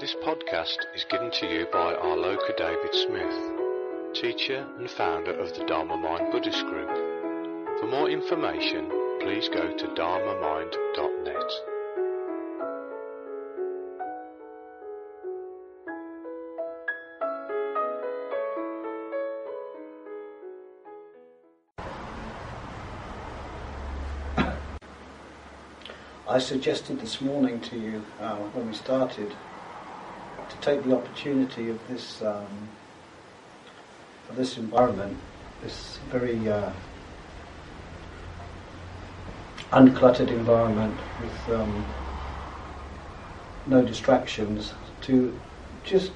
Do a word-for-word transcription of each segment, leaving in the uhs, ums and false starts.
This podcast is given to you by Arloka David Smith, teacher and founder of the Dharma Mind Buddhist Group. For more information, please go to dharma mind dot net. I suggested this morning to you, uh, when we started, to take the opportunity of this um, of this environment, this very uh, uncluttered environment with um, no distractions, to just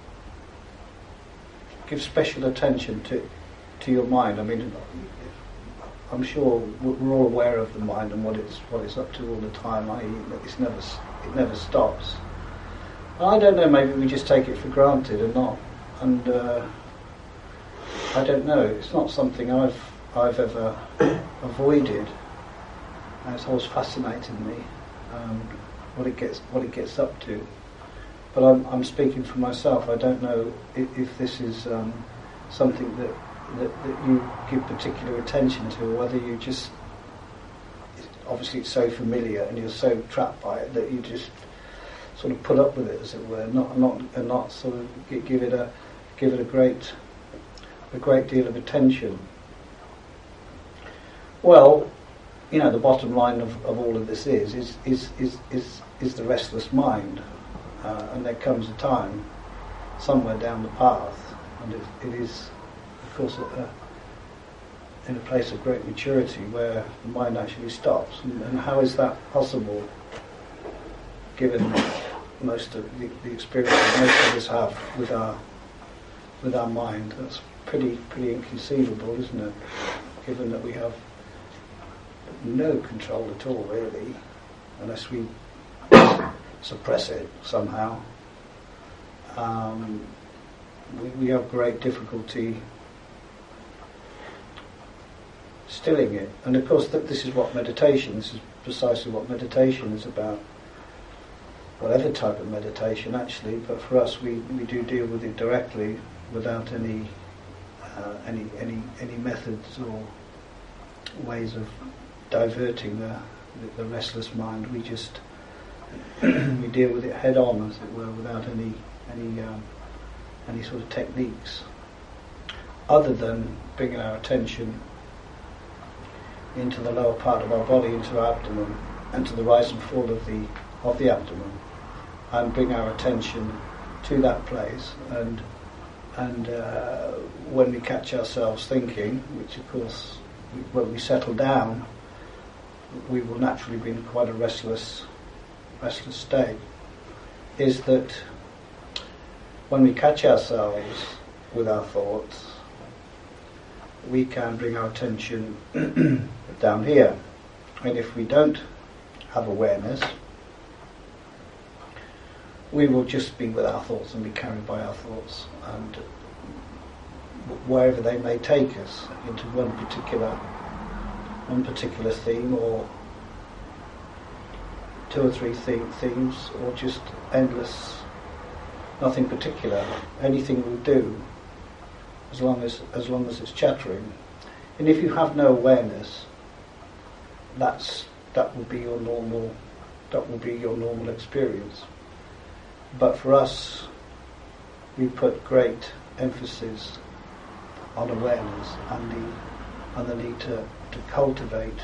give special attention to to your mind. I mean, I'm sure we're all aware of the mind and what it's what it's up to all the time. I it's never it never stops. I don't know. Maybe we just take it for granted and not. And uh, I don't know. It's not something I've I've ever avoided. And it's always fascinated me um, what it gets what it gets up to. But I'm I'm speaking for myself. I don't know if, if this is um, something that. That, that you give particular attention to, or whether you just, obviously it's so familiar and you're so trapped by it that you just sort of put up with it, as it were, not not and not sort of give it a give it a great a great deal of attention. Well, you know, the bottom line of, of all of this is is is is is, is the restless mind, uh, and there comes a time somewhere down the path, and it, it is. Of course, uh, in a place of great maturity where the mind actually stops. And, and how is that possible, given most of the, the experience that most of us have with our with our mind? That's pretty pretty inconceivable, isn't it? Given that we have no control at all, really, unless we suppress it somehow. Um, we, we have great difficulty stilling it, and of course th- this is what meditation, this is precisely what meditation is about, whatever type of meditation actually, but for us we, we do deal with it directly without any uh, any any any methods or ways of diverting the, the, the restless mind. We just we deal with it head on, as it were, without any any um, any sort of techniques other than bringing our attention into the lower part of our body, into our abdomen, and to the rise and fall of the of the abdomen, and bring our attention to that place. And and uh, when we catch ourselves thinking, which of course, when we settle down, we will naturally be in quite a restless, restless state. Is that when we catch ourselves with our thoughts, we can bring our attention down here. And if we don't have awareness, we will just be with our thoughts and be carried by our thoughts, and wherever they may take us, into one particular one particular theme, or two or three theme, themes, or just endless, nothing particular, anything will do, as long as as long as it's chattering. And if you have no awareness, that's that will be your normal that will be your normal experience. But for us, we put great emphasis on awareness and the and the need to, to cultivate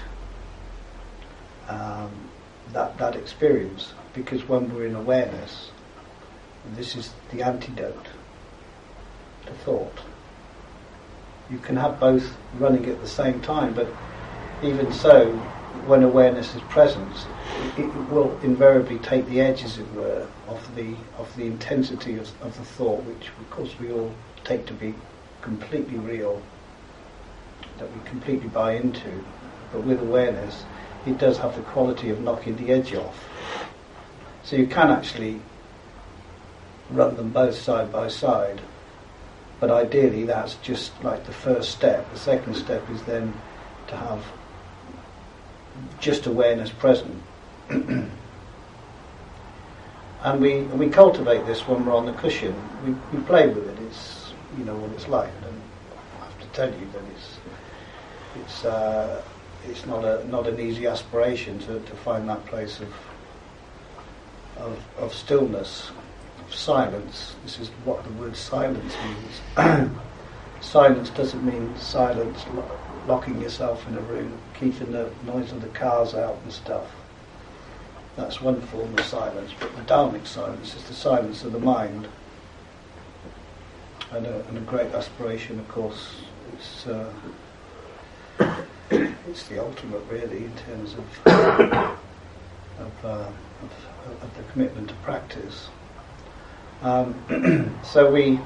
um, that that experience, because when we're in awareness, this is the antidote to thought. You can have both running at the same time, but even so, when awareness is present, it, it will invariably take the edge, as it were, of the of the intensity of, of the thought, which of course we all take to be completely real, that we completely buy into. But with awareness, it does have the quality of knocking the edge off. So you can actually run them both side by side. But ideally, that's just like the first step. The second step is then to have just awareness present. and we and we cultivate this when we're on the cushion. We we play with it. It's you know what it's like. And I have to tell you that it's it's uh, it's not a not an easy aspiration to, to find that place of of of stillness, of silence. This is what the word silence means. Silence doesn't mean silence, lo- locking yourself in a room, keeping the noise of the cars out and stuff. That's one form of silence, but the Dharmic silence is the silence of the mind. And a, and a great aspiration, of course, it's uh, it's the ultimate, really, in terms of of, uh, of, of the commitment to practice. Um, so we.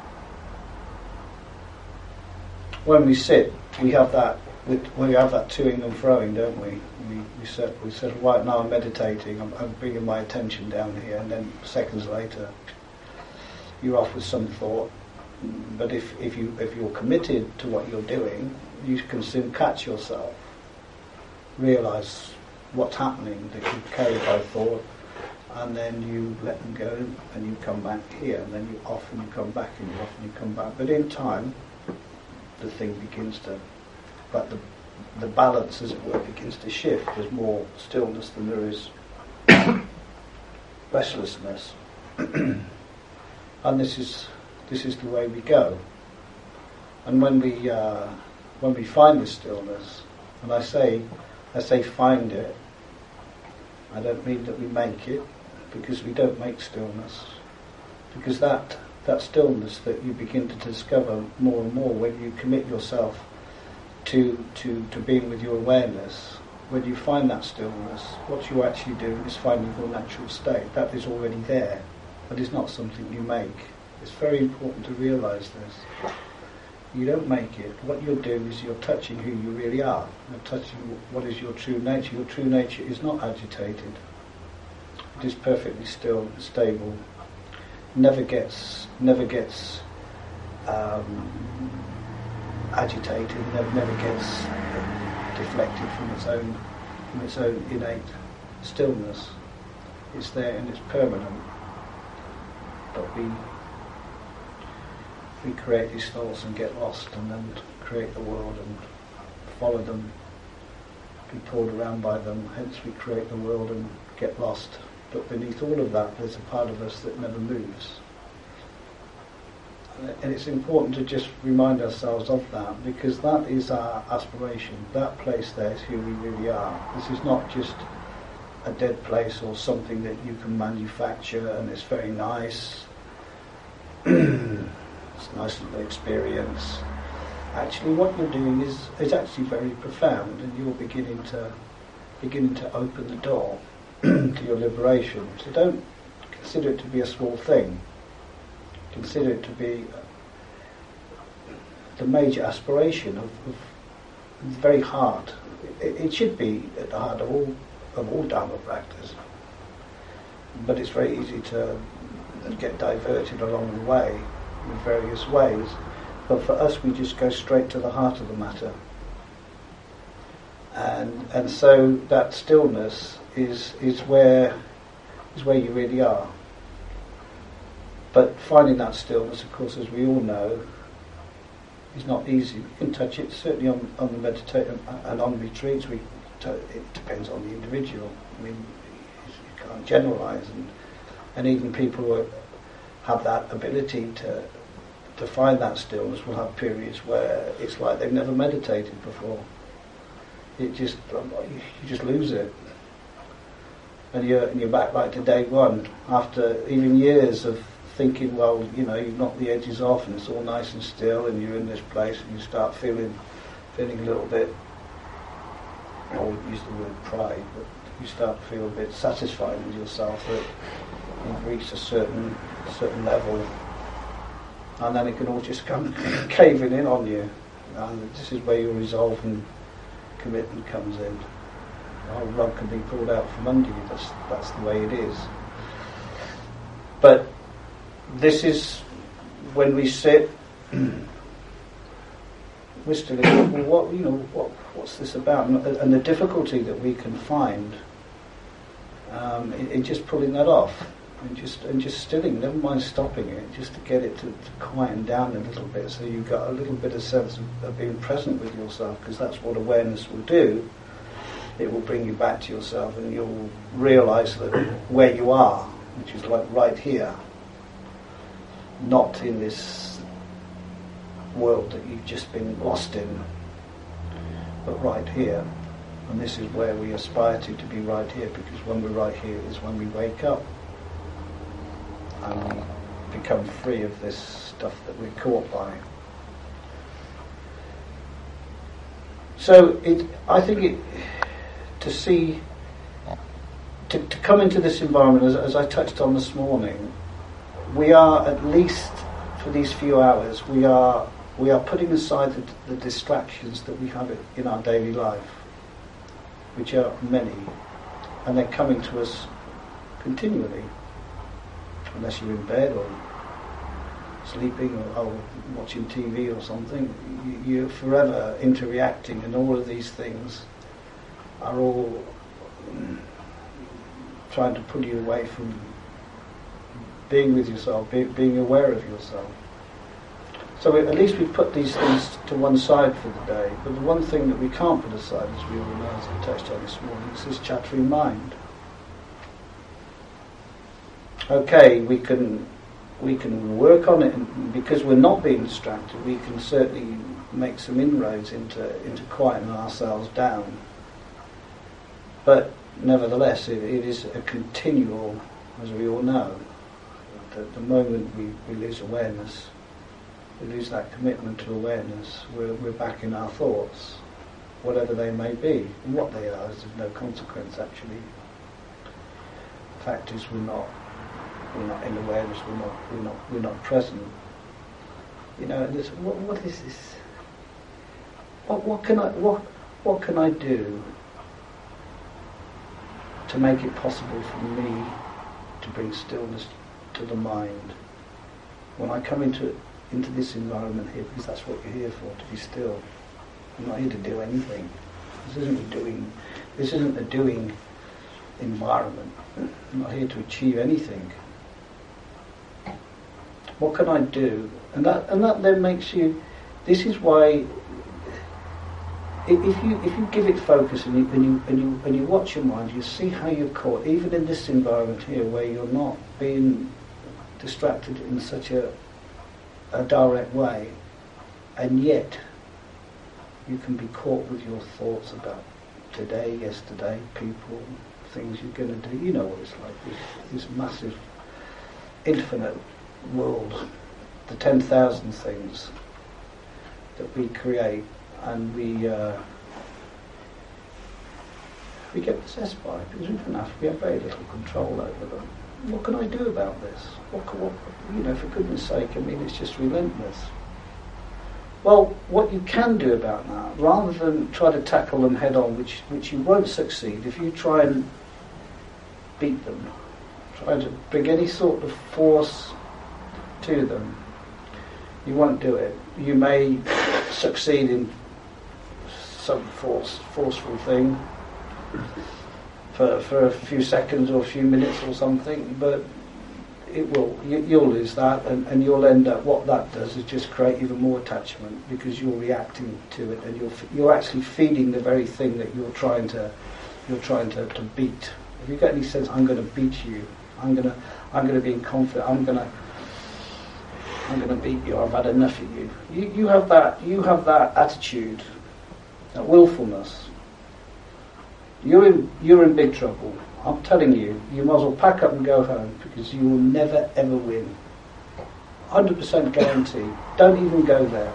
When we sit, we have that. We have that toing and froing, don't we? We we said we said right now I'm meditating. I'm, I'm bringing my attention down here, and then seconds later, you're off with some thought. But if if you if you're committed to what you're doing, you can soon catch yourself, realise what's happening, that you're carried by thought, and then you let them go, and you come back here, and then you're off, and you come back, and you're off, and you come back. But in time, the thing begins to, but the the balance, as it were, begins to shift. There's more stillness than there is restlessness, and this is this is the way we go. And when we uh, when we find this stillness, and I say I say find it, I don't mean that we make it, because we don't make stillness, because that. That stillness that you begin to discover more and more when you commit yourself to, to, to being with your awareness, when you find that stillness, what you're actually doing is finding your natural state. That is already there, but it's not something you make. It's very important to realise this. You don't make it. What you're doing is you're touching who you really are. You're touching what is your true nature. Your true nature is not agitated. It is perfectly still, stable. Never gets, never gets um, agitated. Never, never gets uh, deflected from its own, from its own innate stillness. It's there and it's permanent. But we, we create these thoughts and get lost, and then create the world and follow them, be pulled around by them. Hence, we create the world and get lost. But beneath all of that, there's a part of us that never moves. And it's important to just remind ourselves of that, because that is our aspiration. That place there is who we really are. This is not just a dead place or something that you can manufacture and it's very nice. It's a nice little experience. Actually, what you're doing is, is actually very profound, and you're beginning to beginning to open the door to your liberation. So don't consider it to be a small thing. Consider it to be the major aspiration of, of the very heart. It, it should be at the heart of all of all Dharma practice. But it's very easy to get diverted along the way in various ways. But for us, we just go straight to the heart of the matter. And and so that stillness is is where is where you really are. But finding that stillness, of course, as we all know, is not easy. We can touch it, certainly on, on the meditation and on retreats. We t- it depends on the individual. I mean, you can't generalise, and and even people who have that ability to to find that stillness will have periods where it's like they've never meditated before. It just you just lose it, and you're and you're back like to day one after even years of thinking, well, you know, you've knocked the edges off and it's all nice and still, and you're in this place, and you start feeling feeling a little bit, I wouldn't use the word pride, but you start to feel a bit satisfied with yourself that you've reached a certain certain level, and then it can all just come caving in on you, and this is where your resolve and commitment comes in. The whole rug can be pulled out from under you. That's that's the way it is. But this is when we sit. We're still like, well, what you know, what what's this about? And, and the difficulty that we can find um, in, in just pulling that off. and just and just stilling. Never mind stopping it, just to get it to, to quieten down a little bit, so you've got a little bit of sense of, of being present with yourself, because that's what awareness will do. It will bring you back to yourself, and you'll realise that where you are, which is like right here, not in this world that you've just been lost in, but right here. And this is where we aspire to, to be right here, because when we're right here is when we wake up and we become free of this stuff that we're caught by. So it, I think it, to see, to, to come into this environment, as, as I touched on this morning, we are, at least for these few hours, we are we are putting aside the, the distractions that we have in our daily life, which are many, and they're coming to us continually, unless you're in bed or sleeping or, or watching T V or something. You, you're forever interreacting, and all of these things are all um, trying to pull you away from being with yourself, be, being aware of yourself. So we, at least we put these things to one side for the day. But the one thing that we can't put aside, as we all know, as I touched on this morning, is this chattering mind. Okay, we can we can work on it, and because we're not being distracted, we can certainly make some inroads into into quietening ourselves down. But nevertheless, it, it is a continual, as we all know. The, the moment we, we lose awareness, we lose that commitment to awareness, we're, we're back in our thoughts, whatever they may be. And what they are is of no consequence, actually. The fact is we're not we're not in awareness, we're not we're not we're not present. You know, this, what what is this? What what can I what what can I do to make it possible for me to bring stillness to the mind when I come into into this environment here, because that's what you're here for, to be still. I'm not here to do anything. This isn't a doing this isn't a doing environment. I'm not here to achieve anything. What can I do? And that and that then makes you, this is why if you if you give it focus and you and you and you and you watch your mind, you see how you're caught, even in this environment here where you're not being distracted in such a a direct way, and yet you can be caught with your thoughts about today, yesterday, people, things you're going to do. You know what it's like, this, this massive, infinite world, the ten thousand things that we create, and we uh, we get possessed by, because we don't have, we have very little control over them. What can I do about this? What, what, you know, for goodness sake, I mean, it's just relentless. Well, what you can do about that, rather than try to tackle them head on, which which you won't succeed, if you try and beat them, try to bring any sort of force to them, you won't do it. You may succeed in some force, forceful thing, For, for a few seconds or a few minutes or something, but it will you, you'll lose that, and, and you'll end up, what that does is just create even more attachment, because you're reacting to it, and you're you're actually feeding the very thing that you're trying to you're trying to, to beat. If you get any sense, I'm going to beat you, I'm going to I'm going to be in conflict, I'm going to I'm going to beat you, I've had enough of you. You you have that you have that attitude, that willfulness. You're in, you're in big trouble. I'm telling you, you might as well pack up and go home, because you will never ever win. one hundred percent guarantee. Don't even go there.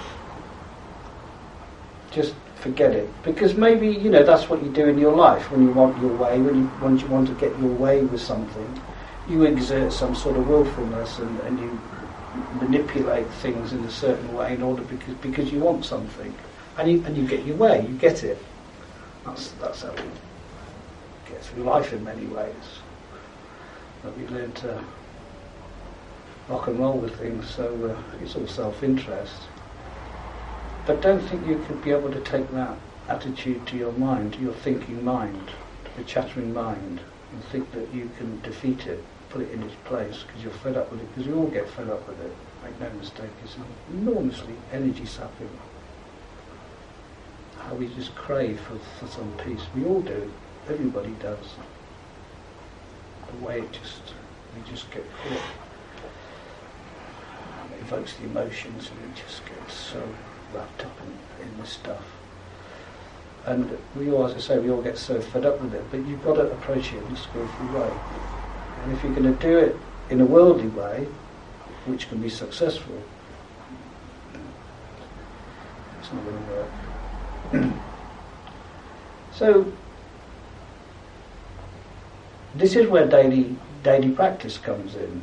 Just forget it. Because maybe, you know, that's what you do in your life when you want your way, when you, when you want to get your way with something. You exert some sort of willfulness, and, and you manipulate things in a certain way in order, because because you want something. And you, and you get your way, you get it. That's, that's how we get through life in many ways. But we learn to rock and roll with things, so uh, it's all self-interest. But don't think you could be able to take that attitude to your mind, to your thinking mind, to the chattering mind, and think that you can defeat it. put it in its place because you're fed up with it, because we all get fed up with it. Make no mistake, it's enormously energy sapping. How we just crave for, for some peace. We all do. Everybody does. The way it just, we just get caught. It evokes the emotions and we just get so wrapped up in, in this stuff. And we all, as I say, we all get so fed up with it, but you've got to approach it in a skillful way. And if you're going to do it in a worldly way, which can be successful, it's not going to work. So, this is where daily daily practice comes in.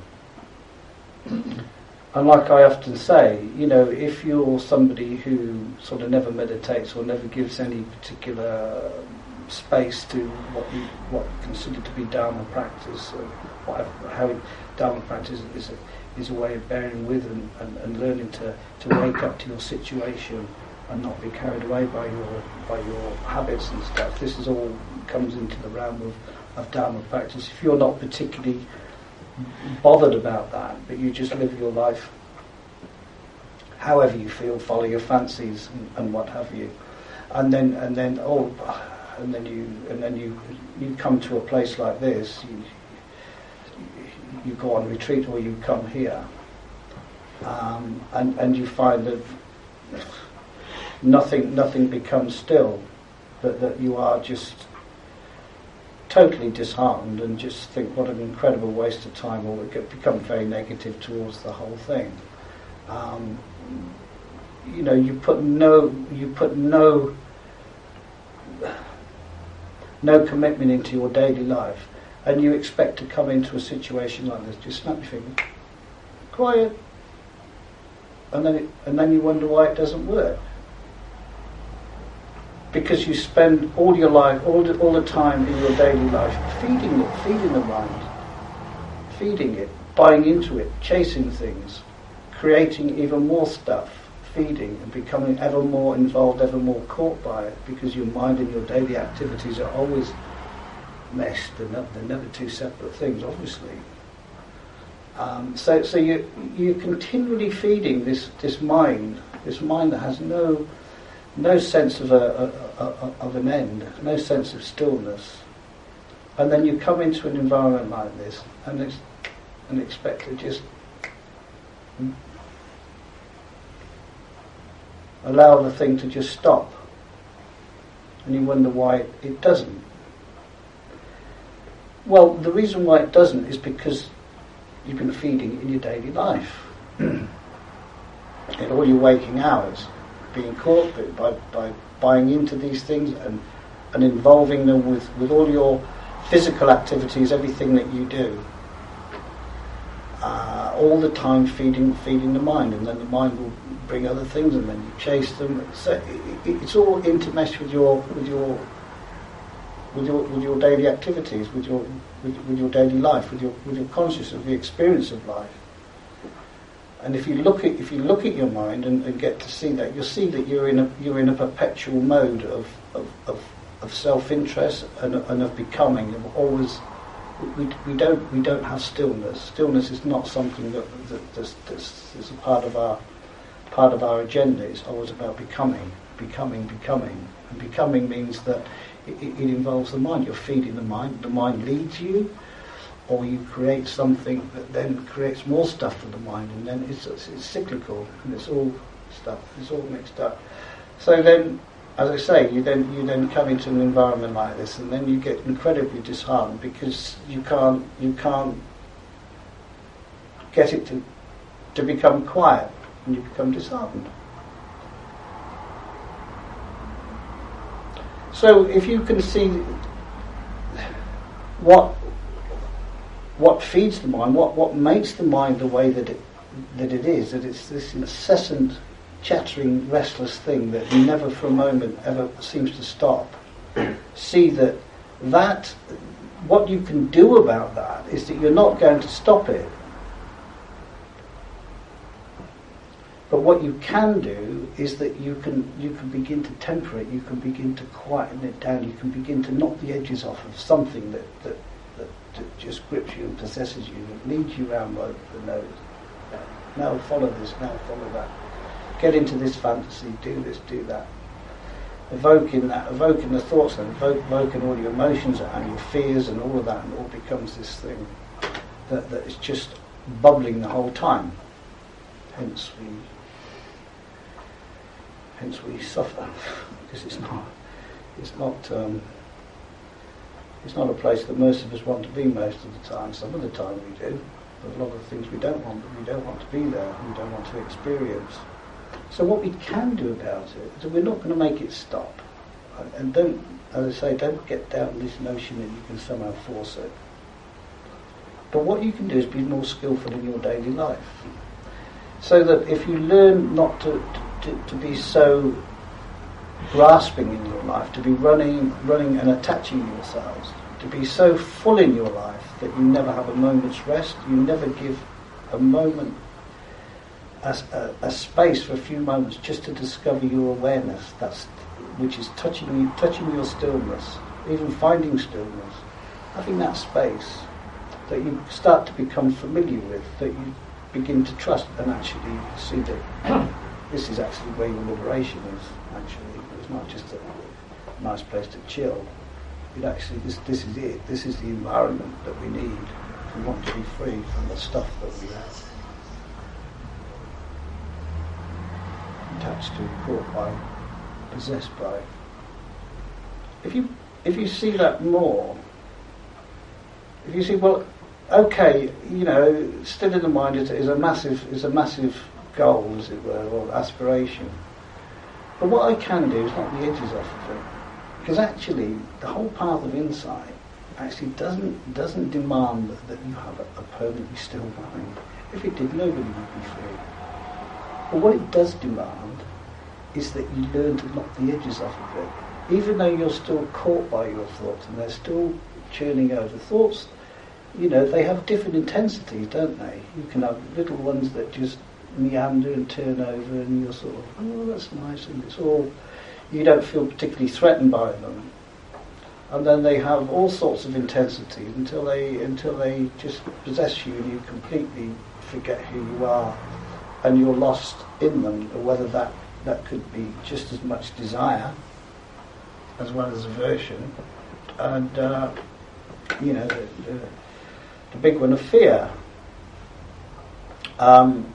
And like I often say, you know, if you're somebody who sort of never meditates or never gives any particular space to what you what you consider to be Dharma practice, or whatever, how it, Dharma practice is a, is a way of bearing with and, and, and learning to, to wake up to your situation and not be carried away by your by your habits and stuff. This is all comes into the realm of, of Dharma practice. If you're not particularly bothered about that, but you just live your life however you feel, follow your fancies and, and what have you, and then and then oh, and then you and then you you come to a place like this. You, you go on retreat or you come here, um, and and you find that nothing nothing becomes still, that that you are just totally disheartened and just think what an incredible waste of time, or it become very negative towards the whole thing. Um, you know, you put no you put no no commitment into your daily life, and you expect to come into a situation like this, just snap your finger, quiet, and then it, and then you wonder why it doesn't work. Because you spend all your life, all the, all the time in your daily life, feeding it, feeding the mind, feeding it, buying into it, chasing things, creating even more stuff, feeding and becoming ever more involved, ever more caught by it, because your mind and your daily activities are always meshed. They're, not, they're never two separate things, obviously. Um, so, so you you're continually feeding this this mind, this mind that has no. No sense of a, a, a of an end, no sense of stillness, and then you come into an environment like this and ex- and expect to just allow the thing to just stop, and you wonder why it, it doesn't. Well, the reason why it doesn't is because you've been feeding it in your daily life, in all your waking hours. Being caught by, by buying into these things and, and involving them with, with all your physical activities, everything that you do, uh, all the time feeding feeding the mind, and then the mind will bring other things, and then you chase them. So it, it, it's all intermeshed with your with your with your with your daily activities, with your with, with your daily life, with your with your consciousness, the experience of life. And if you look at if you look at your mind and, and get to see that, you'll see that you're in a you're in a perpetual mode of of, of, of self-interest and, and of becoming. Of always, we, we don't we don't have stillness. Stillness is not something that, that that's, that's, is a part of our part of our agenda. It's always about becoming, becoming, becoming, and becoming means that it, it involves the mind. You're feeding the mind. The mind leads you. Or you create something that then creates more stuff for the mind, and then it's, it's, it's cyclical, and it's all stuff, it's all mixed up. So then, as I say, you then you then come into an environment like this, and then you get incredibly disheartened because you can't you can't get it to to become quiet, and you become disheartened. So if you can see what what feeds the mind, what, what makes the mind the way that it that it is, that it's this incessant, chattering, restless thing that never for a moment ever seems to stop. See that that what you can do about that is that you're not going to stop it. But what you can do is that you can you can begin to temper it, you can begin to quieten it down, you can begin to knock the edges off of something that, that, that, that just grips you and possesses you, that leads you around by the nose. Now follow this, now follow that. Get into this fantasy, do this, do that. Evoking that, evoking the thoughts and evoke, evoking all your emotions and your fears and all of that, and it all becomes this thing that, that is just bubbling the whole time. Hence we hence we suffer, because it's not it's not um, it's not a place that most of us want to be most of the time. Some of the time we do, but a lot of the things we don't want, but we don't want to be there, we don't want to experience. So what we can do about it is that we're not going to make it stop. And don't, as I say, don't get down this notion that you can somehow force it. But what you can do is be more skillful in your daily life. So that if you learn not to, to, to be so grasping in your life, to be running, running and attaching yourselves, to be so full in your life that you never have a moment's rest, you never give a moment A, a, a space for a few moments just to discover your awareness, that's which is touching you, touching your stillness, even finding stillness, having that space that you start to become familiar with, that you begin to trust and actually see that this is actually where your liberation is. Actually, it's not just a nice place to chill. It actually, this this is it. This is the environment that we need if we want to be free from the stuff that we have. Attached to, caught by, possessed by. If you if you see that more, if you see, well, okay, you know, still in the mind is, is a massive is a massive goal, as it were, or aspiration. But what I can do is knock the edges off of it, because actually the whole path of insight actually doesn't doesn't demand that, that you have a, a permanently still mind. If it did, nobody would be free. But what it does demand is that you learn to knock the edges off of it. Even though you're still caught by your thoughts and they're still churning over. Thoughts, you know, they have different intensities, don't they? You can have little ones that just meander and turn over and you're sort of, oh, that's nice, and it's all, you don't feel particularly threatened by them. And then they have all sorts of intensities until they until they just possess you and you completely forget who you are. And you're lost in them, or whether that, that could be just as much desire as well as aversion, and uh, you know the, the, the big one of fear. Um,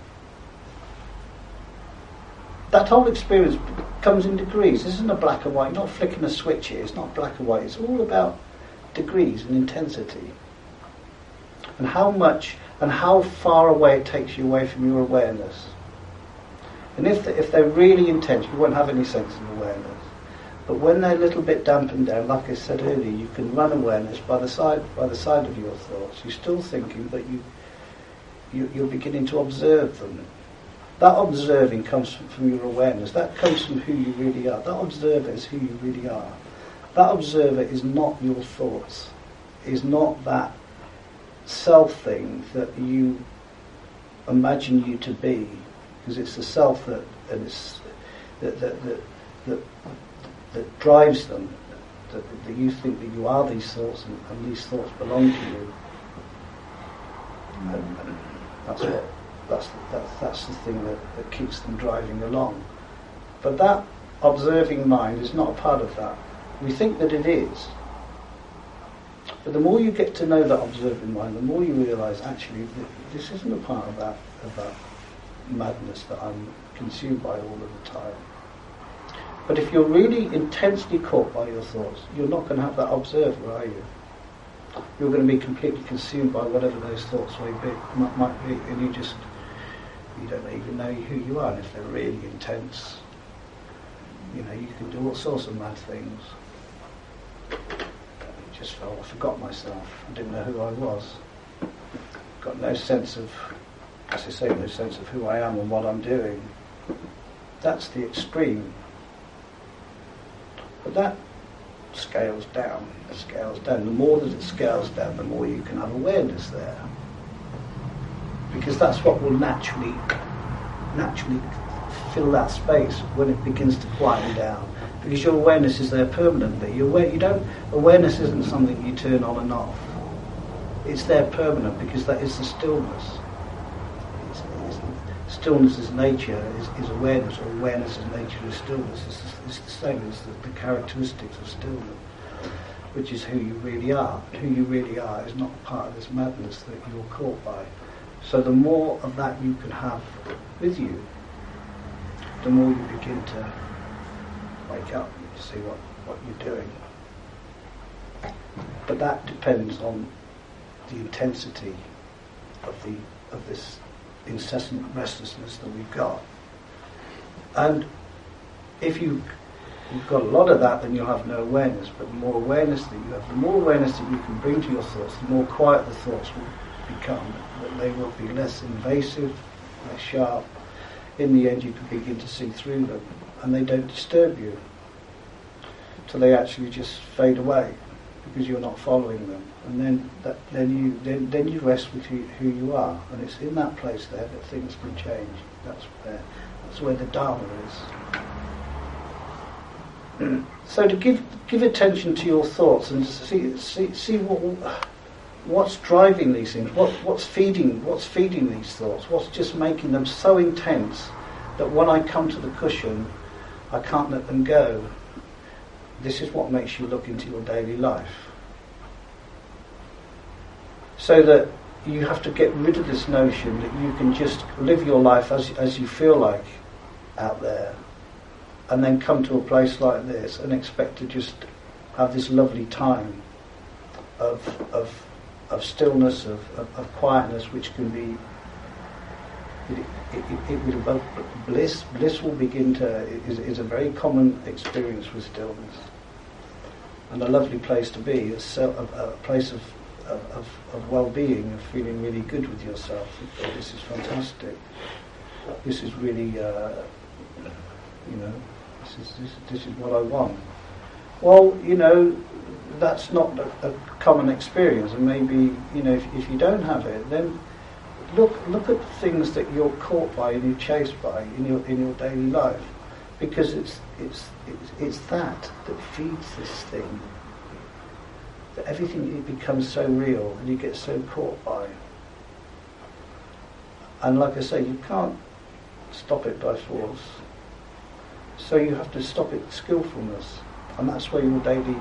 that whole experience comes in degrees. This isn't a black and white. You're not flicking a switch here. It's not black and white. It's all about degrees and intensity, and how much. And how far away it takes you away from your awareness. And if the, if they're really intense, you won't have any sense of awareness. But when they're a little bit dampened down, like I said earlier, you can run awareness by the side by the side of your thoughts. You're still thinking, but you, you you're beginning to observe them. That observing comes from, from your awareness. That comes from who you really are. That observer is who you really are. That observer is not your thoughts. Is not that self thing that you imagine you to be, because it's the self that and it's that that that, that, that drives them, that, that you think that you are these thoughts and, and these thoughts belong to you, and, and that's what that's that's that's the thing that, that keeps them driving along. But that observing mind is not a part of that. We think that it is. But the more you get to know that observing mind, the more you realise actually that this isn't a part of that of that madness that I'm consumed by all of the time. But if you're really intensely caught by your thoughts, you're not going to have that observer, are you? You're going to be completely consumed by whatever those thoughts might be, might, might be, and you just you don't even know who you are. And if they're really intense, you know, you can do all sorts of mad things. Just felt I forgot myself. I didn't know who I was. Got no sense of, as I say, no sense of who I am and what I'm doing. That's the extreme. But that scales down. It scales down. The more that it scales down, the more you can have awareness there. Because that's what will naturally, naturally fill that space when it begins to quieten down. Because your awareness is there permanently. You're aware, you don't. Awareness isn't something you turn on and off. it's there permanent because that is the stillness. It's, it's, stillness is nature, is, is awareness, or awareness is nature is stillness. It's, it's the same as the, the characteristics of stillness, which is who you really are. Who you really are is not part of this madness that you're caught by. So the more of that you can have with you, the more you begin to wake up and see what, what you're doing. But that depends on the intensity of the of this incessant restlessness that we've got. And if you, you've got a lot of that, then you'll have no awareness. But the more awareness that you have, the more awareness that you can bring to your thoughts, the more quiet the thoughts will become. That they will be less invasive, less sharp. In the end, you can begin to see through them, and they don't disturb you. So they actually just fade away because you're not following them, and then that, then you then, then you rest with who, who you are, and it's in that place there that things can change. That's where that's where the Dharma is. So to give give attention to your thoughts and see see see what what's driving these things, what what's feeding what's feeding these thoughts, what's just making them so intense that when I come to the cushion, I can't let them go. This is what makes you look into your daily life. So that you have to get rid of this notion that you can just live your life as as you feel like out there, and then come to a place like this and expect to just have this lovely time of of of stillness, of, of, of quietness, which can be it, it, it, it will evoke bliss. Bliss will begin to is, is a very common experience with stillness, and a lovely place to be. It's a, a, a place of, of of well-being, of feeling really good with yourself. Oh, this is fantastic. This is really, uh, you know, this is this, this is what I want. Well, you know, that's not a, a common experience, and maybe, you know, if, if you don't have it, then look look at the things that you're caught by and you're chased by in your in your daily life, because it's it's it's, it's that that feeds this thing. That everything it becomes so real and you get so caught by. And like I say, you can't stop it by force. So you have to stop it with skillfulness, and that's where your daily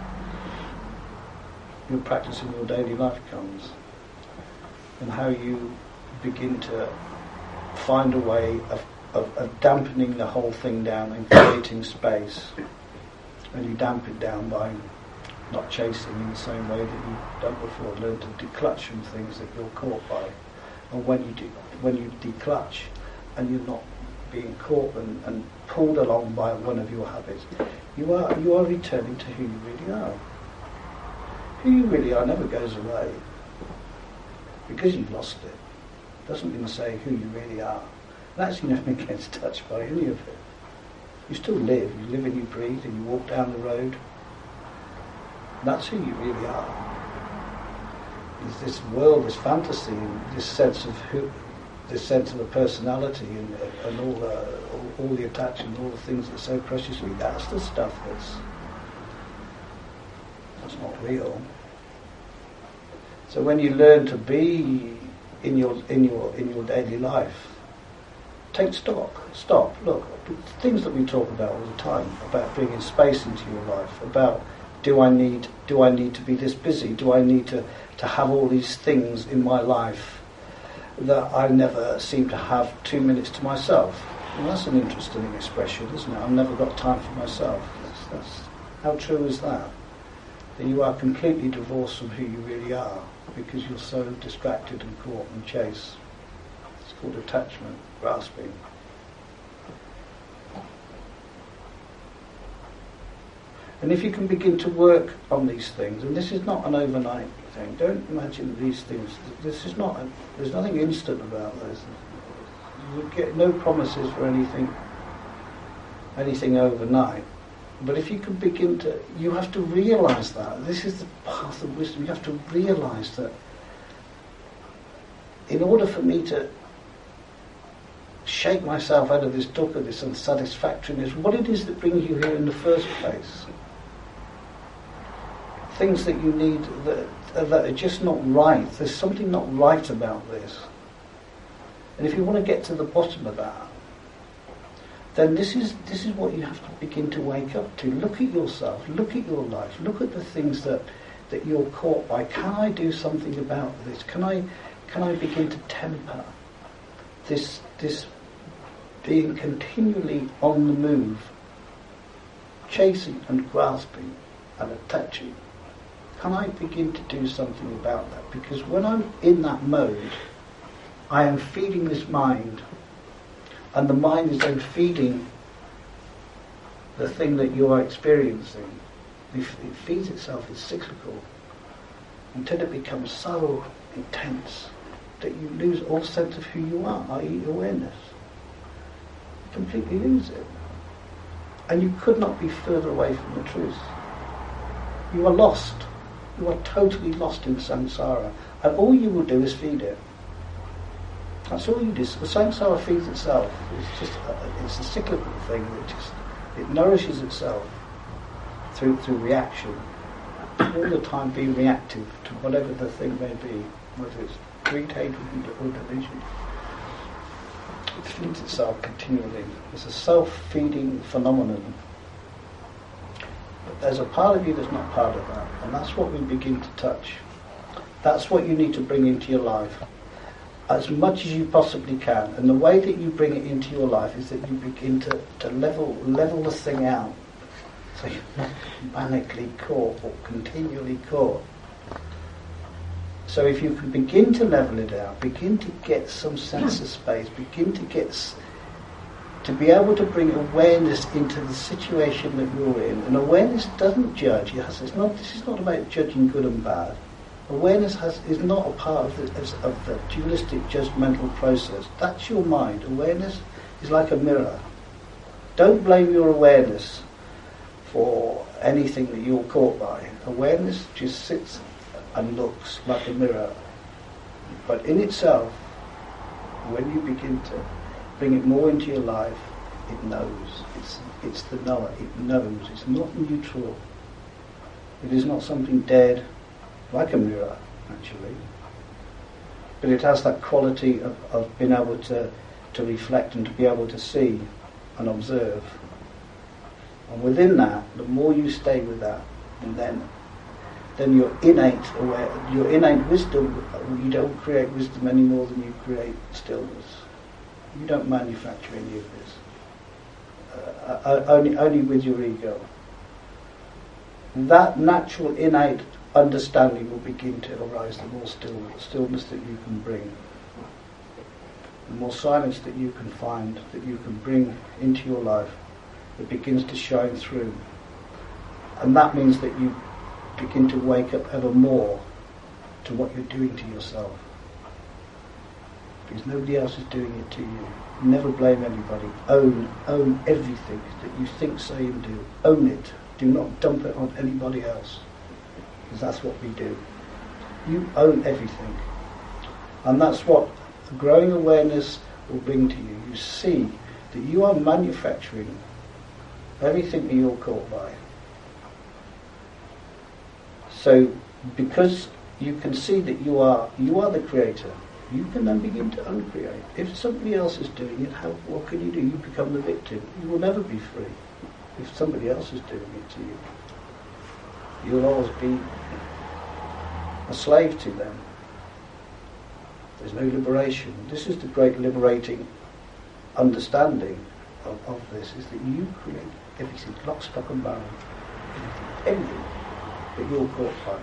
your practice in your daily life comes, and how you begin to find a way of, of, of dampening the whole thing down and creating space. And you damp it down by not chasing in the same way that you've done before. Learn to declutch from things that you're caught by. And when you de- when you declutch and you're not being caught and, and pulled along by one of your habits, you are you are returning to who you really are. Who you really are never goes away because you've lost it. It doesn't mean to say who you really are. And actually never gets touched by any of it. You still live. You live and you breathe and you walk down the road. That's who you really are. There's this world, this fantasy, this sense of who, this sense of a personality, and, and all, the, all, all the attachment, all the things that are so precious to you. That's the stuff that's that's not real. So when you learn to be in your in your in your daily life, take stock. Stop. Look, things that we talk about all the time about bringing space into your life, about Do I need do I need to be this busy? Do I need to, to have all these things in my life that I never seem to have two minutes to myself? Well, that's an interesting expression, isn't it? I've never got time for myself. That's, that's, how true is that? That you are completely divorced from who you really are because you're so distracted and caught and chased. It's called attachment, grasping. And if you can begin to work on these things, and this is not an overnight thing, don't imagine these things, this is not, a, there's nothing instant about this. You get no promises for anything, anything overnight. But if you can begin to, you have to realise that. This is the path of wisdom. You have to realise that in order for me to shake myself out of this dukkha, this unsatisfactoriness, what it is that brings you here in the first place. things that you need that, that are just not right. There's something not right about this. And if you want to get to the bottom of that, then this is this is what you have to begin to wake up to. Look at yourself, look at your life, look at the things that, that you're caught by. Can I do something about this? Can I can I begin to temper this this being continually on the move, chasing and grasping and attaching? Can I begin to do something about that? Because when I'm in that mode, I am feeding this mind, and the mind is then feeding the thing that you are experiencing. It feeds itself, it's cyclical, until it becomes so intense that you lose all sense of who you are, that is awareness. You completely lose it. And you could not be further away from the truth. You are lost. You are totally lost in samsara. And all you will do is feed it. That's all you do. The samsara feeds itself. It's just a, it's a cyclical thing that just it nourishes itself through through reaction. All the time being reactive to whatever the thing may be, whether it's greed, hatred, or division. It feeds itself continually. It's a self-feeding phenomenon. But there's a part of you that's not part of that, and that's what we begin to touch. That's what you need to bring into your life as much as you possibly can. And the way that you bring it into your life is that you begin to, to level level the thing out, so you're not manically caught or continually caught. So if you can begin to level it out, begin to get some sense of space, begin to get s- to be able to bring awareness into the situation that you're in. And awareness doesn't judge. It has, it's not. This is not about judging good and bad. Awareness has, is not a part of the, of the dualistic judgmental process. That's your mind. Awareness is like a mirror. Don't blame your awareness for anything that you're caught by. Awareness just sits and looks like a mirror. But in itself, when you begin to bring it more into your life, it knows. It's it's the knower. It knows. It's not neutral. It is not something dead, like a mirror, actually. But it has that quality of, of being able to, to reflect and to be able to see and observe. And within that, the more you stay with that, and then then your innate aware, your innate wisdom, you don't create wisdom any more than you create stillness. You don't manufacture any of this. Uh, only, only with your ego. That natural innate understanding will begin to arise. The more still, stillness that you can bring, the more silence that you can find, that you can bring into your life, it begins to shine through. And that means that you begin to wake up ever more to what you're doing to yourself. Because nobody else is doing it to you. Never blame anybody. Own, own everything that you think, say and do. Own it. Do not dump it on anybody else. Because that's what we do. You own everything. And that's what growing awareness will bring to you. You see that you are manufacturing everything that you're caught by. So, because you can see that you are you are the creator, you can then begin to uncreate. If somebody else is doing it, how, what can you do? You become the victim. You will never be free if somebody else is doing it to you. You'll always be a slave to them. There's no liberation. This is the great liberating understanding of, of this, is that you create everything, lock, stock and barrel. Everything, everything that you're caught by.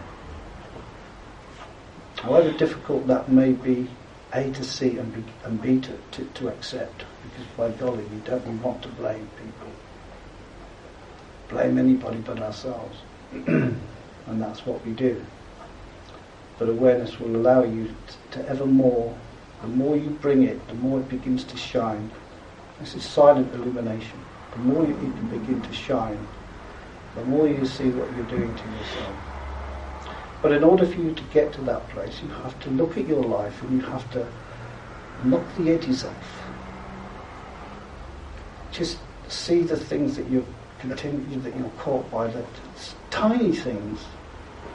However difficult that may be, A, to see, and B, and B to, to, to accept, because by golly, we don't we want to blame people. Blame anybody but ourselves. And that's what we do. But awareness will allow you to, to ever more, the more you bring it, the more it begins to shine. This is silent illumination. The more you can begin to shine, the more you see what you're doing to yourself. But in order for you to get to that place, you have to look at your life and you have to knock the edges off. Just see the things that you're continue, that you're caught by, that tiny things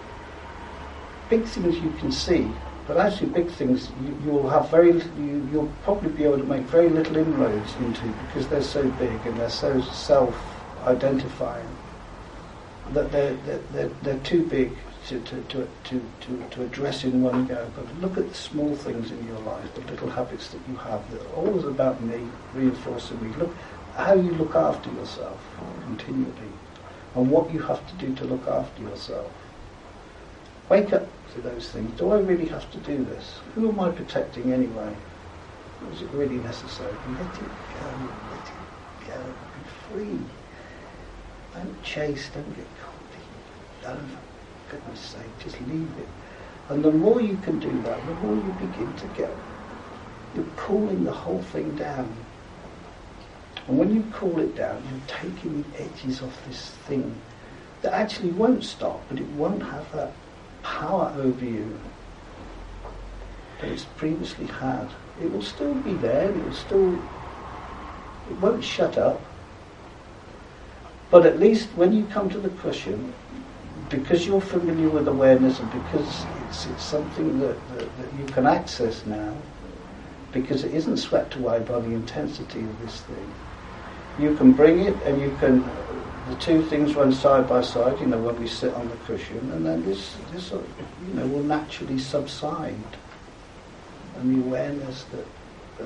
big things you can see, but actually big things you, you'll have very, you, you'll probably be able to make very little inroads into because they're so big and they're so self-identifying that they're, they're, they're, they're too big to, to, to, to, to, to address in one go. But look at the small things in your life, the little habits that you have that are always about me, reinforcing me. Look how you look after yourself continually and what you have to do to look after yourself. Wake up to those things. Do I really have to do this? Who am I protecting anyway? Is it really necessary? Let it go, let it go, be free. Don't chase, don't get caught. Don't, for goodness sake, just leave it. And the more you can do that, the more you begin to go. You're cooling the whole thing down. And when you cool it down, you're taking the edges off this thing that actually won't stop, but it won't have that power over you that it's previously had. It will still be there, it will still, it won't shut up. But at least when you come to the cushion, because you're familiar with awareness and because it's, it's something that, that, that you can access now, because it isn't swept away by the intensity of this thing, you can bring it and you can, the two things run side by side, you know, when we sit on the cushion, and then this, this you know, will naturally subside. And the awareness that, that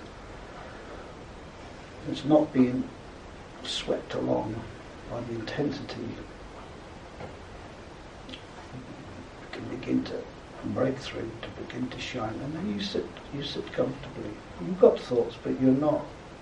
it's not being swept along by the intensity can begin to break through, to begin to shine, and then you sit you sit comfortably. You've got thoughts, but you're not.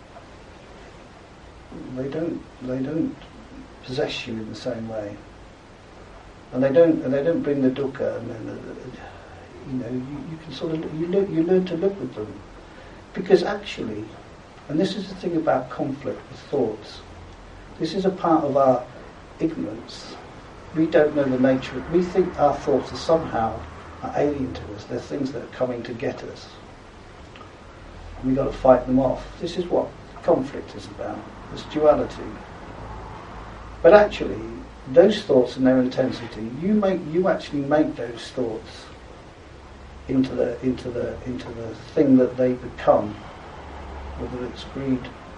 They don't they don't possess you in the same way, and they don't and they don't bring the dukkha, and then uh, you know you, you can sort of you learn, you learn to live with them, because actually, and this is the thing about conflict with thoughts. This is a part of our ignorance. We don't know the nature of, we think our thoughts are somehow are alien to us. They're things that are coming to get us. And we've got to fight them off. This is what conflict is about, this duality. But actually, those thoughts and their intensity, you make you actually make those thoughts into the into the into the thing that they become, whether it's greed,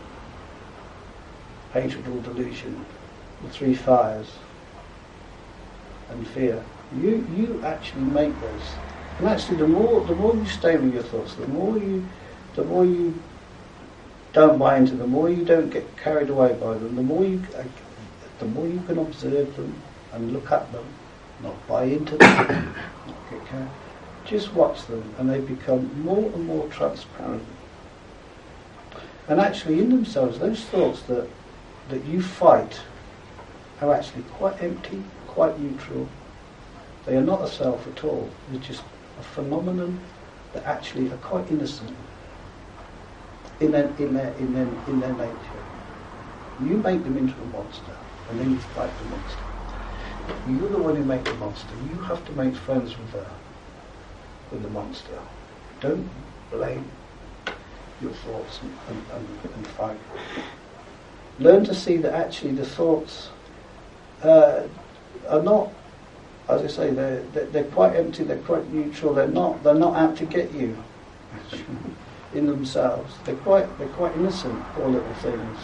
hatred or delusion, the three fires, and fear. You you actually make those, and actually the more the more you stay with your thoughts, the more you the more you don't buy into them, the more you don't get carried away by them, the more you the more you can observe them and look at them, not buy into them, not get carried. Just watch them, and they become more and more transparent. And actually, in themselves, those thoughts that that you fight are actually quite empty, quite neutral. They are not a self at all. They're just a phenomenon that actually are quite innocent in their, in their, in their, in their nature. You make them into a monster, and then you fight the monster. You're the one who makes the monster. You have to make friends with the, with the monster. Don't blame your thoughts and, and, and, and fight. Learn to see that actually the thoughts uh, are not, as I say, they're, they're they're quite empty. They're quite neutral. They're not they're not out to get you in themselves. They're quite they're quite innocent, poor little things.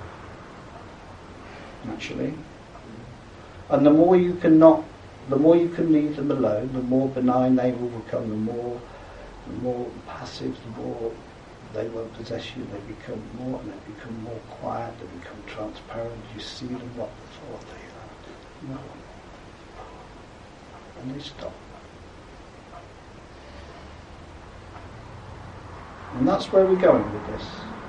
Actually, and the more you can not, the more you can leave them alone, the more benign they will become. The more the more passive, the more they won't possess you. They become more, and they become more quiet. They become transparent. You see them not before they are. No. And they stop. And that's where we're going with this.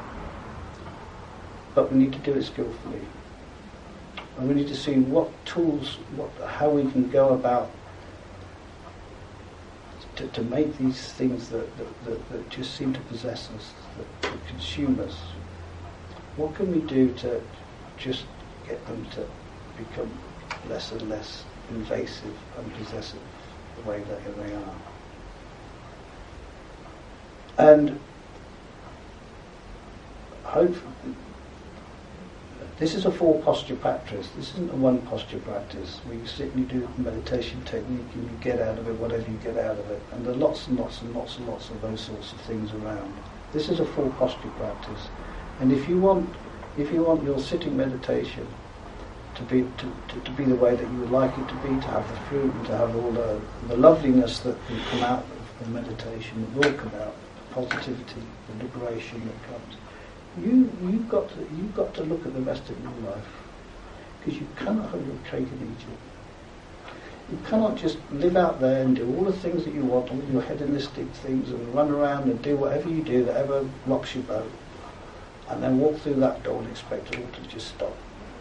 But we need to do it skillfully. And we need to see what tools, what, how we can go about To, to make these things that, that, that, that just seem to possess us, that, that consume us. What can we do to just get them to become less and less invasive and possessive the way that they are? And hopefully, This is a four posture practice. This isn't a one posture practice where you sit and you do meditation technique and you get out of it whatever you get out of it. And there are lots and lots and lots and lots of those sorts of things around. This is a four posture practice. And if you want, if you want your sitting meditation to be to, to, to be the way that you would like it to be, to have the fruit and to have all the, the loveliness that will come out of the meditation, that will come out, the positivity, the liberation that comes. You you've got to you've got to look at the rest of your life, because you cannot have your cake and eat it. You cannot just live out there and do all the things that you want, all your hedonistic things, and run around and do whatever you do that ever rocks your boat, and then walk through that door and expect it all to just stop.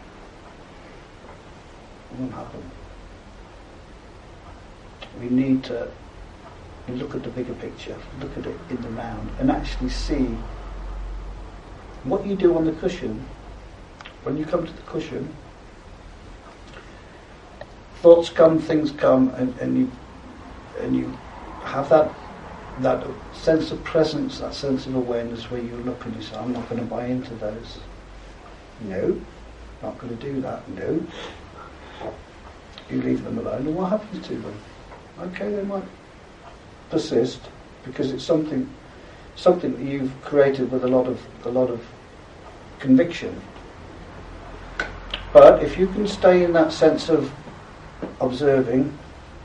It won't happen. We need to look at the bigger picture, look at it in the round, and actually see what you do on the cushion. When you come to the cushion, thoughts come, things come, and, and you and you have that that sense of presence, that sense of awareness where you look and you say, I'm not going to buy into those. No, not going to do that. No. You leave them alone, and what happens to them? Okay, they might persist because it's something something that you've created with a lot of a lot of conviction. But if you can stay in that sense of observing,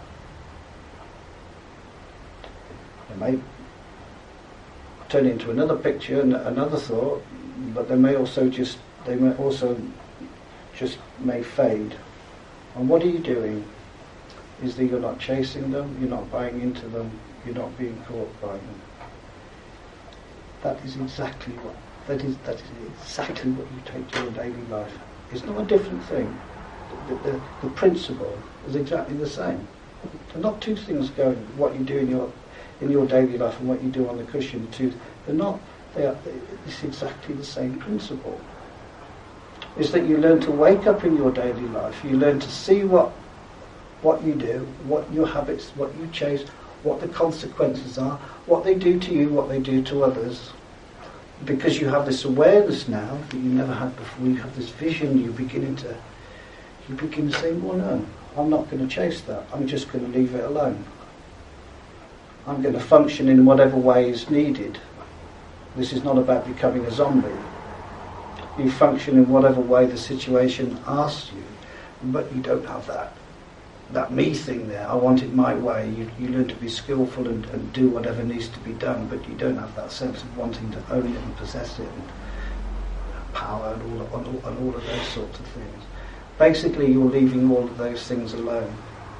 they may turn into another picture and another thought, but they may also just they may also just may fade. And what are you doing? Is that you're not chasing them, you're not buying into them, you're not being caught by them. That is exactly what that is that is exactly what you take to your daily life. It's not a different thing. The, the, the principle is exactly the same. They're not two things going. What you do in your in your daily life and what you do on the cushion. Two, they're not. They are. It's exactly the same principle. Is that you learn to wake up in your daily life. You learn to see what what you do, what your habits, what you chase, what the consequences are, what they do to you, what they do to others. Because you have this awareness now that you never had before. You have this vision. You're beginning to. You begin to say, well, no, I'm not going to chase that. I'm just going to leave it alone. I'm going to function in whatever way is needed. This is not about becoming a zombie. You function in whatever way the situation asks you, but you don't have that that me thing there. I want it my way. You, you learn to be skillful and, and do whatever needs to be done, but you don't have that sense of wanting to own it and possess it and power and all, and all, and all of those sorts of things. Basically, you're leaving all of those things alone.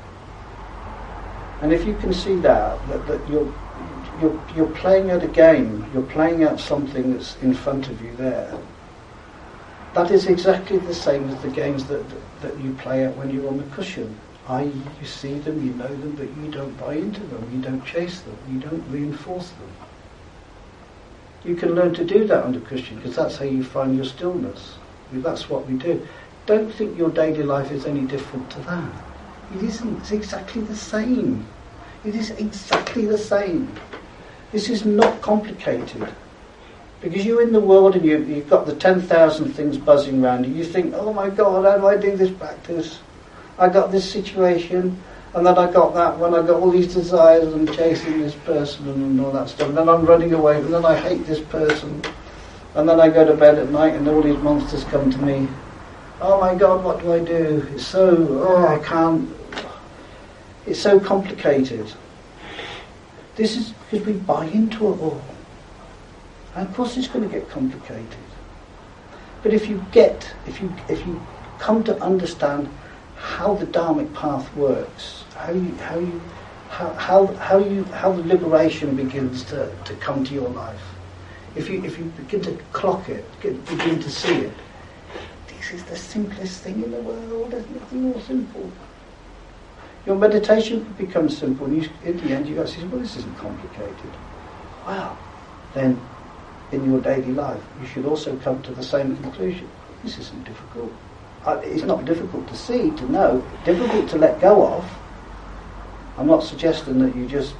And if you can see that, that, that you're, you're, you're playing out a game, you're playing out something that's in front of you there, that is exactly the same as the games that, that, that you play out when you're on the cushion. that is, you see them, you know them, but you don't buy into them, you don't chase them, you don't reinforce them. You can learn to do that on the cushion, because that's how you find your stillness. That's what we do. Don't think your daily life is any different to that. It isn't. It's exactly the same. It is exactly the same. This is not complicated. Because you're in the world and you, you've got the ten thousand things buzzing around you. You think, oh my God, how do I do this practice? I got this situation, and then I got that one. I got all these desires and I'm chasing this person and all that stuff. And then I'm running away, and then I hate this person. And then I go to bed at night and all these monsters come to me. Oh my God, what do I do? It's so, oh, I can't. It's so complicated. This is because we buy into it all. And of course it's going to get complicated. But if you get, if you if you come to understand how the Dharmic path works, how you how you how how, how you how the liberation begins to, to come to your life. If you if you begin to clock it, get, begin to see it, this is the simplest thing in the world. There's nothing more simple. Your meditation becomes simple, and you, in the end you go, well, this isn't complicated. Wow. Then in your daily life, you should also come to the same conclusion. This isn't difficult. Uh, it's not difficult to see, to know. Difficult to let go of. I'm not suggesting that you just...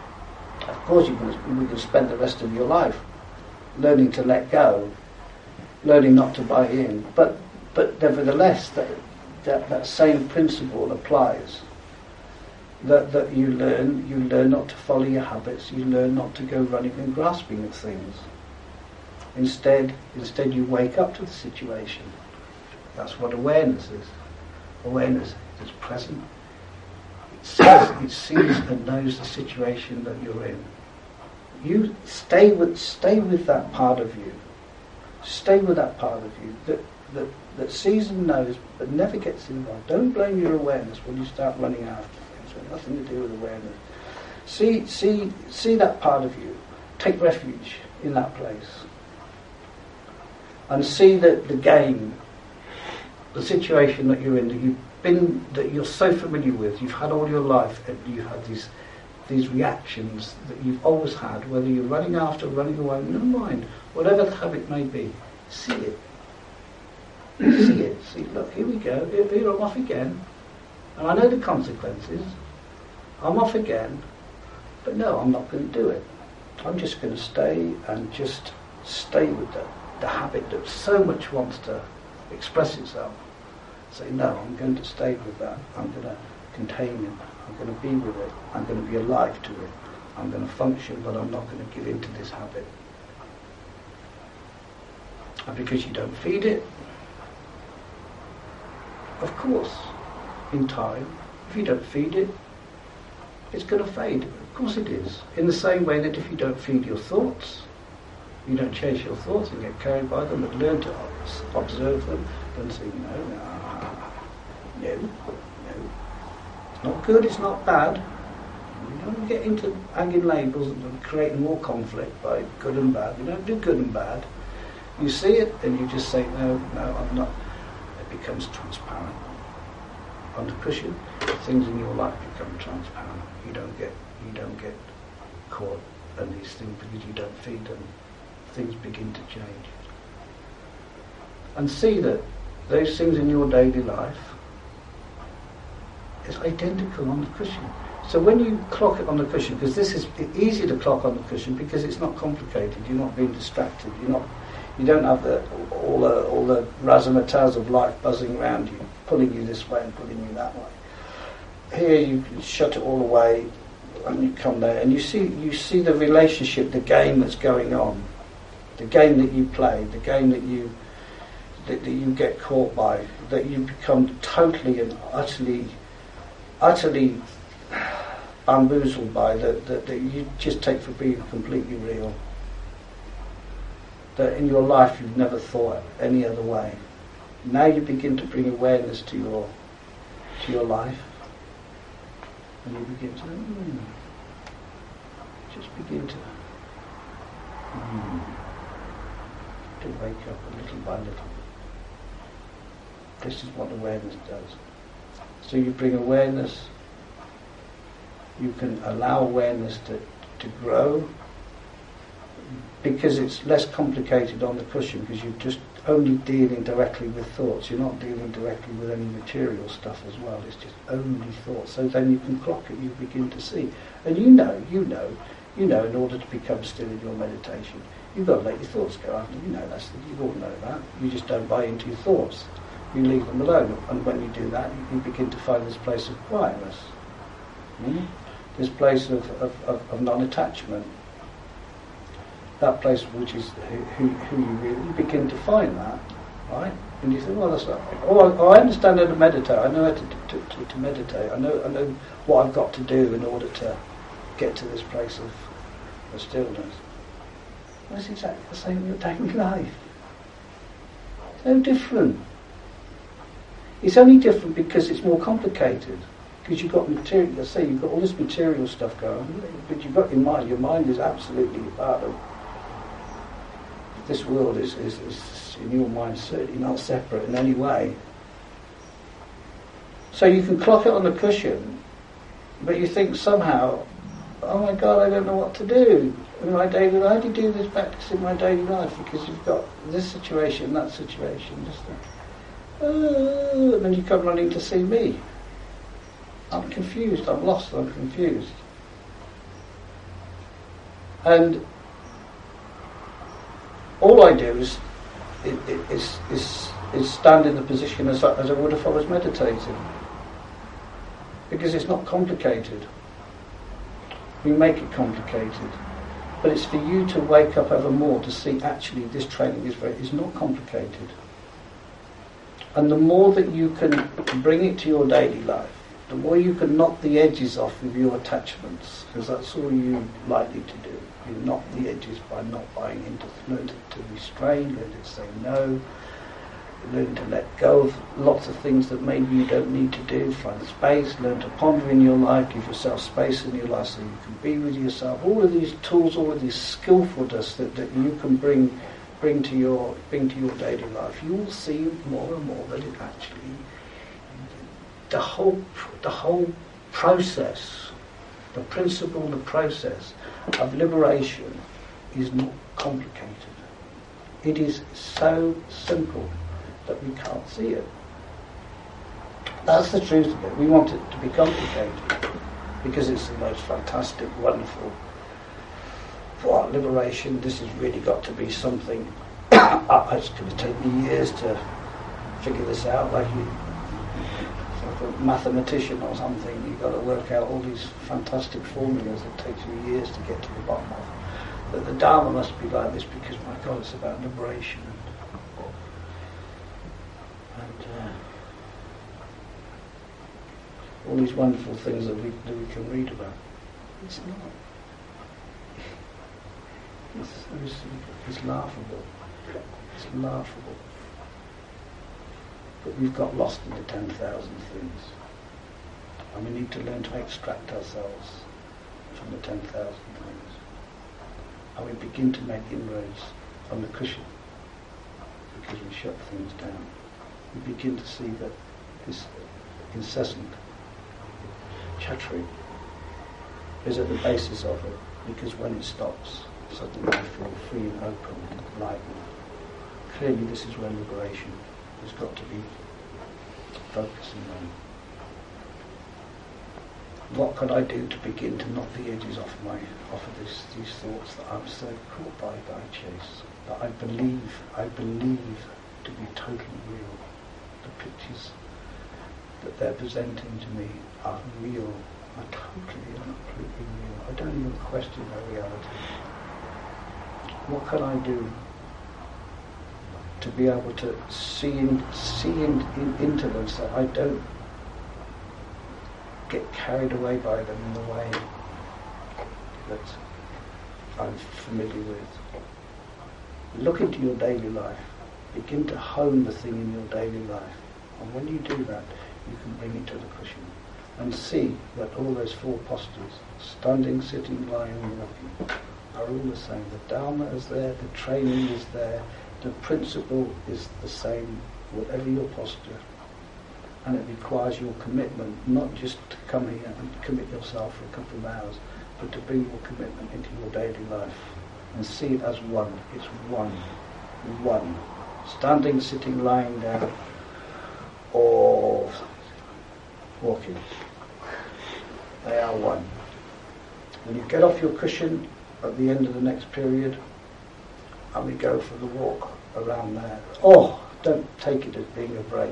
Of course you can, you can spend the rest of your life learning to let go. learning not to buy in. But but nevertheless, that that, that same principle applies. That that you learn you learn not to follow your habits. You learn not to go running and grasping at things. Instead, instead you wake up to the situation. That's what awareness is. Awareness is present. It sees, it sees and knows the situation that you're in. You stay with stay with that part of you. Stay with that part of you that that, that sees and knows but never gets involved. Don't blame your awareness when you start running after things. It's got nothing to do with awareness. See see see that part of you. Take refuge in that place. And see that the game, the situation that you're in, that you've been, that you're so familiar with, you've had all your life, and you've had these these reactions that you've always had, whether you're running after, running away, never mind, whatever the habit may be, see it. See it. See, look, here we go, here, here I'm off again. And I know the consequences. I'm off again. But no, I'm not going to do it. I'm just going to stay and just stay with the, the habit that so much wants to express itself. Say, no, I'm going to stay with that. I'm going to contain it. I'm going to be with it. I'm going to be alive to it. I'm going to function, but I'm not going to give in to this habit. And because you don't feed it, of course, in time, if you don't feed it, it's going to fade. Of course it is. In the same way that if you don't feed your thoughts, you don't chase your thoughts and get carried by them, but learn to observe them and say, no, no, no, no. It's not good, it's not bad. We don't get into hanging labels and creating more conflict by good and bad. We don't do good and bad. You see it and you just say, no, no, I'm not. It becomes transparent. On the cushion, things in your life become transparent. You don't get, you don't get caught in these things because you don't feed them. Things begin to change. And see that those things in your daily life is identical on the cushion. So when you clock it on the cushion, because this is easy to clock on the cushion because it's not complicated, you're not being distracted, you're not, you don't have the, all the all the razzmatazz of life buzzing around you, pulling you this way and pulling you that way. Here you shut it all away, and you come there, and you see you see the relationship, the game that's going on. The game that you play, the game that you that, that you get caught by, that you become totally and utterly, utterly bamboozled by, that, that, that you just take for being completely real. That in your life you've never thought any other way. Now you begin to bring awareness to your to your life, and you begin to mm, just begin to. Mm, to wake up a little by little. This is what awareness does. So you bring awareness, you can allow awareness to, to grow, because it's less complicated on the cushion, because you're just only dealing directly with thoughts. You're not dealing directly with any material stuff as well. It's just only thoughts. So then you can clock it, you begin to see. And you know, you know, you know, in order to become still in your meditation, you've got to let your thoughts go after. You know that's you all know that. You just don't buy into your thoughts. You leave them alone, and when you do that, you begin to find this place of quietness, mm? this place of, of, of, of non-attachment. That place which is who, who you really you begin to find that, right? And you think, well, that's not. Oh, I, oh, I understand how to meditate. I know how to, to, to, to meditate. I know I know what I've got to do in order to get to this place of, of stillness. Well, it's exactly the same in your daily life. It's no different. It's only different because it's more complicated. Because you've got material, let's say you've got all this material stuff going on, but you've got your mind. Your mind is absolutely a part of this world. Is, is, is in your mind certainly not separate in any way. So you can clock it on the cushion, but you think somehow, oh my God, I don't know what to do in my daily life. How do you do this practice in my daily life? Because you've got this situation, that situation, this that. Uh, and then you come running to see me. I'm confused, I'm lost, I'm confused. And all I do is it, it, is, is, is stand in the position as, as I would if I was meditating. Because it's not complicated. We make it complicated. But it's for you to wake up ever more to see actually this training is very, is not complicated. And the more that you can bring it to your daily life, the more you can knock the edges off with your attachments, because that's all you're likely to do. You knock the edges by not buying into, learn to, to restrain, learn to say no, learn to let go of lots of things that maybe you don't need to do, find space, learn to ponder in your life, give yourself space in your life so you can be with yourself. All of these tools, all of this skillfulness that, that you can bring bring to your bring to your daily life, you will see more and more that it actually the whole the whole process, the principle, the process of liberation is not complicated. It is so simple that we can't see it. That's the truth of it. We want it to be complicated because it's the most fantastic, wonderful for liberation. This has really got to be something. It's going to take me years to figure this out, like you, like a mathematician or something. You've got to work out all these fantastic formulas that takes you years to get to the bottom of. But the Dharma must be like this because, my God, it's about liberation. And uh, all these wonderful things that we, that we can read about. It's not. It's, it's, it's laughable. It's laughable. But we've got lost in the ten thousand things. And we need to learn to extract ourselves from the ten thousand things. And we begin to make inroads on the cushion because we shut things down. We begin to see that this incessant chattering is at the basis of it, because when it stops, suddenly we feel free and open and enlightened. Clearly this is where liberation has got to be focusing on. What could I do to begin to knock the edges off my off of this, these thoughts that I'm so caught by by chase, that I believe I believe to be totally real. The pictures that they're presenting to me are real, are totally and completely real. I don't even question their reality. What can I do to be able to see in, see in, in, into them so I don't get carried away by them in the way that I'm familiar with? Look into your daily life. Begin to hone the thing in your daily life. And when you do that, you can bring it to the cushion. And see that all those four postures, standing, sitting, lying, and walking, are all the same. The Dharma is there, the training is there, the principle is the same, whatever your posture. And it requires your commitment, not just to come here and commit yourself for a couple of hours, but to bring your commitment into your daily life and see it as one. It's one. One. Standing, sitting, lying down, or walking. They are one. When you get off your cushion at the end of the next period, and we go for the walk around there, oh, don't take it as being a break.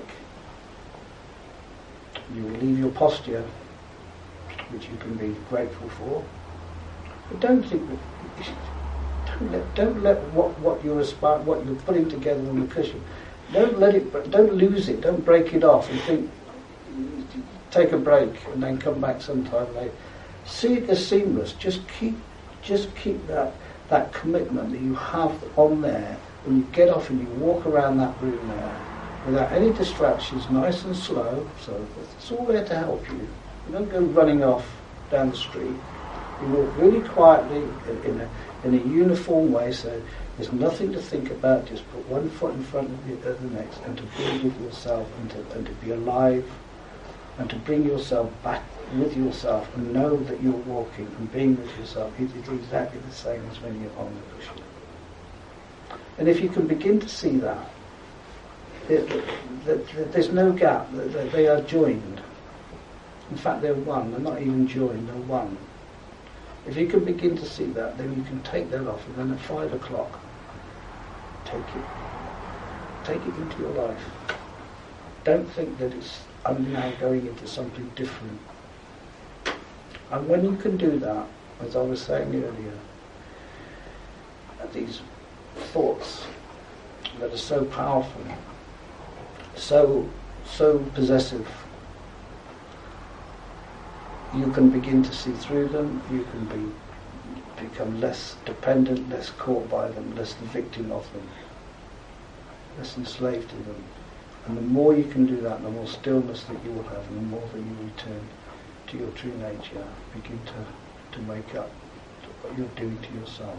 You will leave your posture, which you can be grateful for, but don't think that, don't let, don't let what, what you're aspiring, what you're putting together on the cushion, don't let it, don't lose it, don't break it off and think, take a break and then come back sometime later. See it as seamless. Just keep, just keep that that commitment that you have on there when you get off and you walk around that room there, without any distractions, nice and slow. So it's all there to help you. You don't go running off down the street. You walk really quietly in a in a uniform way, so there's nothing to think about. Just put one foot in front of the, uh, the next, and to be with yourself, and to, and to be alive, and to bring yourself back with yourself, and know that you're walking and being with yourself. It is exactly the same as when you're on the cushion. And if you can begin to see that, it, that, that there's no gap, that, that they are joined. In fact, they're one. They're not even joined. They're one. If you can begin to see that, then you can take that off, and then at five o'clock, take it. take it into your life. Don't think that it's, I'm now going into something different. And when you can do that, as I was saying earlier, these thoughts that are so powerful, so so possessive, you can begin to see through them. You can be become less dependent, less caught by them, less the victim of them, less enslaved to them. And the more you can do that, the more stillness that you will have, and the more that you return to your true nature, begin to, to wake up to what you're doing to yourself.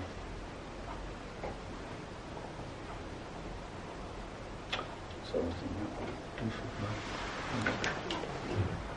So I think that will do for now.